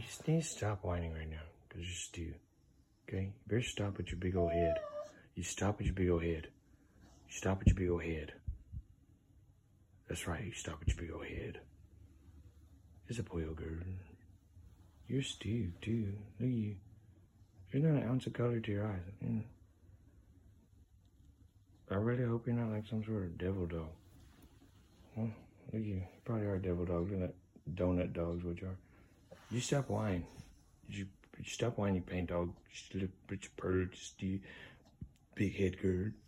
need to stop whining right now, because you're Stu. Okay? You better stop with your big old head. You stop with your big old head. You stop with your big old head. That's right, you stop with your big old head. It's a boy, girl. You're Stu, too. Look at you. There's not an ounce of color to your eyes. I really hope you're not like some sort of devil dog. Well, look at you. You probably are a devil dog. Look at that donut dogs, which are. You stop whining. You stop whining, you paint dog. You look at your purr, Stu. Big head girl.